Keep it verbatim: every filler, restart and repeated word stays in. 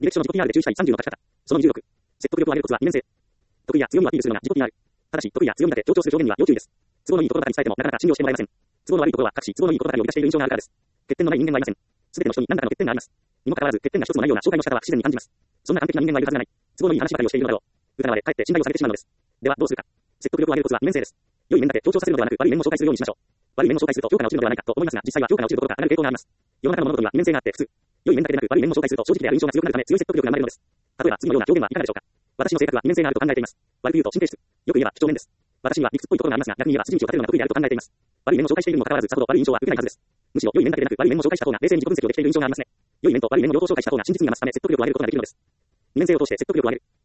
履歴書の自己 ピーアール で注意したいさんじゅうの書き方。そのにじゅうろく。説得力を上げるコツは二面性。得意や強みをアピールするのが自己 ピーアール。ただし、得意や強みだけ強調する表現には要注意です。都合のいいところばかり伝えてもなかなか信用してもらえません。都合の悪いところは隠し、都合のいいところばかりを生み出している印象があるからです。欠点のない人間はいません。すべての人に何らかの欠点があります。にもかかわらず、欠点が一つもないような紹介の仕方は不自然に感じます。そんな完璧な人間はいるはずがない。都合のいい話ばかりをしているのだろう。疑われ、かえって信頼をされてしまうのです。では、どうするか。説得力を上げるコツは二面性です。良い面だけ強調させるのではなく、悪い面も紹介するようにしましょう。悪い面を紹介すると評価が落ちるのではないかと思いますが、実際は評価が落ちることが上がる傾向があります。世の中の物事には二面性があって普通。良い面だけでなく悪い面も紹介すると正直である印象が強くなるため強い説得力が生まれるのです。例えば次のような表現はいかがでしょうか。私の性格は二面性があると考えています。悪く言うと神経質。よく言えば几帳面です。私には理屈っぽいところがありますが、逆に言えば筋道を立てるのが得意であると考えています。悪い面を紹介しているにもかかわらず、さほど悪い印象は受けないはずです。むしろ良い面だけでなく悪い面も紹介した方が冷静に自己分析をできている印象がありますね。良い面と悪い面も両方紹介した方が真実味が増すため説得力を上げることができるのです。二面性を通して説得力を上げる。